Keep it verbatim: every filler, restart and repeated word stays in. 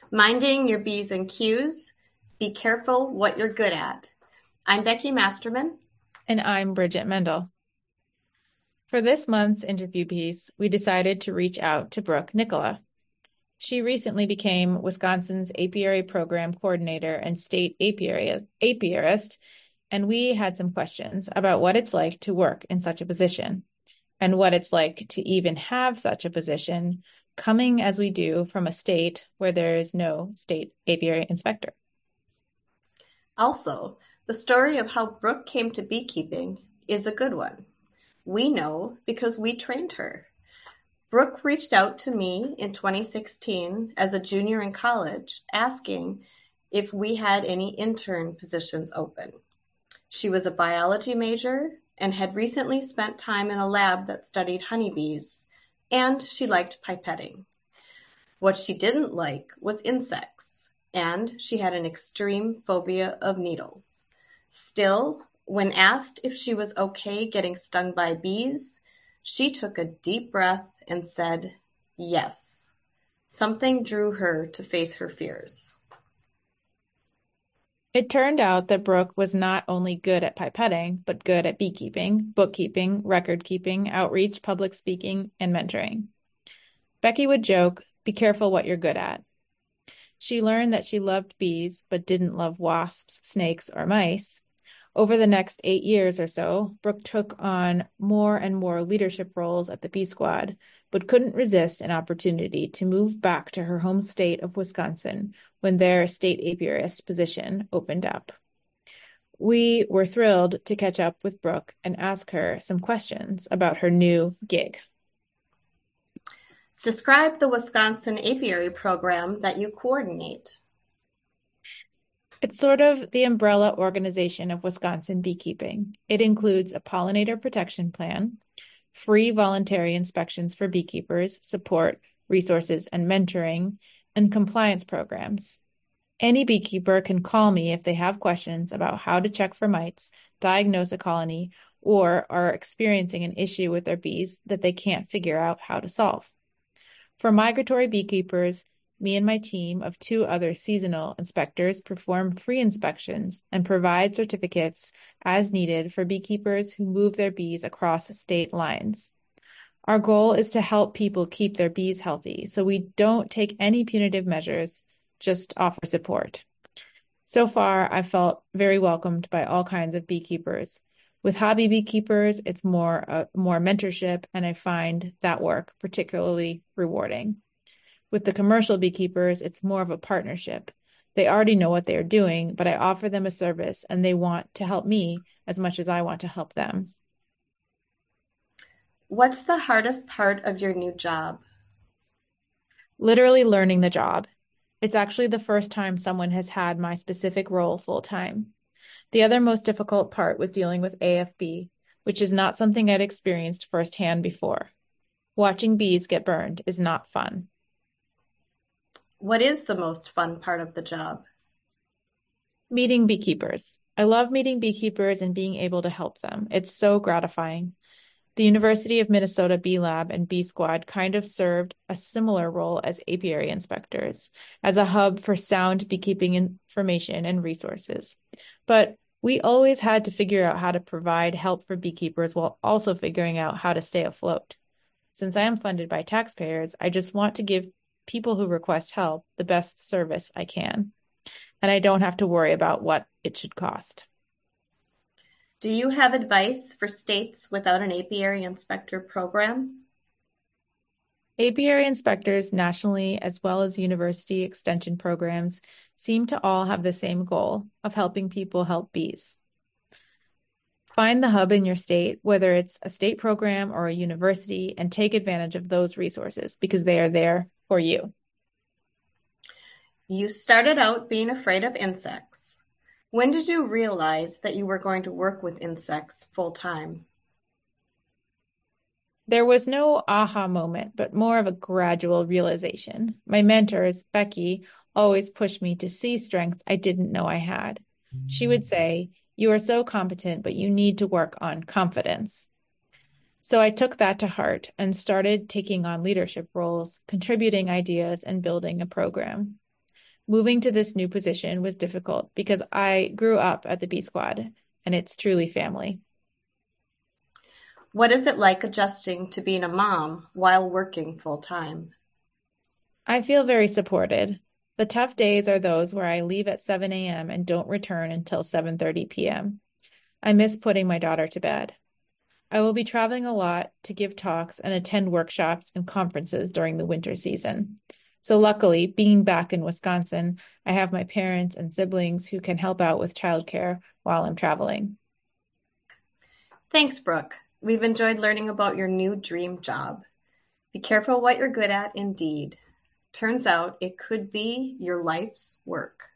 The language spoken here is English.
Minding your B's and Q's. Be careful what you're good at. I'm Becky Masterman. And I'm Bridget Mendel. For this month's interview piece, we decided to reach out to Brooke Nicola. She recently became Wisconsin's Apiary Program Coordinator and State Apiary, Apiarist, and we had some questions about what it's like to work in such a position, and what it's like to even have such a position, coming as we do from a state where there is no state apiary inspector. Also, the story of how Brooke came to beekeeping is a good one. We know because we trained her. Brooke reached out to me in twenty sixteen as a junior in college, asking if we had any intern positions open. She was a biology major and had recently spent time in a lab that studied honeybees, and she liked pipetting. What she didn't like was insects, and she had an extreme phobia of needles. Still, when asked if she was okay getting stung by bees, she took a deep breath and said, yes. Something drew her to face her fears. It turned out that Brooke was not only good at pipetting, but good at beekeeping, bookkeeping, record keeping, outreach, public speaking, and mentoring. Becky would joke, "Be careful what you're good at." She learned that she loved bees, but didn't love wasps, snakes, or mice. Over the next eight years or so, Brooke took on more and more leadership roles at the Bee Squad, but couldn't resist an opportunity to move back to her home state of Wisconsin when their state apiarist position opened up. We were thrilled to catch up with Brooke and ask her some questions about her new gig. Describe the Wisconsin Apiary Program that you coordinate. It's sort of the umbrella organization of Wisconsin beekeeping. It includes a pollinator protection plan, free voluntary inspections for beekeepers, support, resources, and mentoring, and compliance programs. Any beekeeper can call me if they have questions about how to check for mites, diagnose a colony, or are experiencing an issue with their bees that they can't figure out how to solve. For migratory beekeepers, me and my team of two other seasonal inspectors perform free inspections and provide certificates as needed for beekeepers who move their bees across state lines. Our goal is to help people keep their bees healthy, so we don't take any punitive measures, just offer support. So far, I've felt very welcomed by all kinds of beekeepers. With hobby beekeepers, it's more uh, more mentorship, and I find that work particularly rewarding. With the commercial beekeepers, it's more of a partnership. They already know what they're doing, but I offer them a service, and they want to help me as much as I want to help them. What's the hardest part of your new job? Literally learning the job. It's actually the first time someone has had my specific role full time. The other most difficult part was dealing with A F B, which is not something I'd experienced firsthand before. Watching bees get burned is not fun. What is the most fun part of the job? Meeting beekeepers. I love meeting beekeepers and being able to help them. It's so gratifying. The University of Minnesota Bee Lab and Bee Squad kind of served a similar role as apiary inspectors, as a hub for sound beekeeping information and resources. But we always had to figure out how to provide help for beekeepers while also figuring out how to stay afloat. Since I am funded by taxpayers, I just want to give people who request help the best service I can. And I don't have to worry about what it should cost. Do you have advice for states without an apiary inspector program? Apiary inspectors nationally, as well as university extension programs, seem to all have the same goal of helping people help bees. Find the hub in your state, whether it's a state program or a university, and take advantage of those resources because they are there for you. You started out being afraid of insects. When did you realize that you were going to work with insects full time? There was no aha moment, but more of a gradual realization. My mentors, Becky, always pushed me to see strengths I didn't know I had. She would say, "You are so competent, but you need to work on confidence." So I took that to heart and started taking on leadership roles, contributing ideas, and building a program. Moving to this new position was difficult because I grew up at the B Squad, and it's truly family. What is it like adjusting to being a mom while working full-time? I feel very supported. The tough days are those where I leave at seven a m and don't return until seven thirty p m. I miss putting my daughter to bed. I will be traveling a lot to give talks and attend workshops and conferences during the winter season. So luckily, being back in Wisconsin, I have my parents and siblings who can help out with childcare while I'm traveling. Thanks, Brooke. We've enjoyed learning about your new dream job. Be careful what you're good at, indeed. Turns out it could be your life's work.